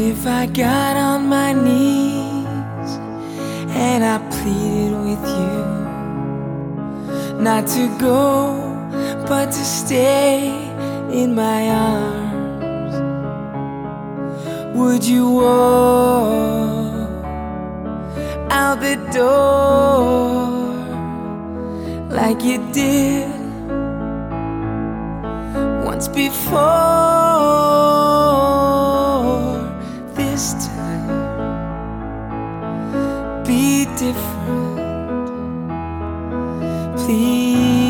if I got on my knees and I pleaded with you not to go, but to stay in my arms, would you walk out the door like you did once before? This time be different.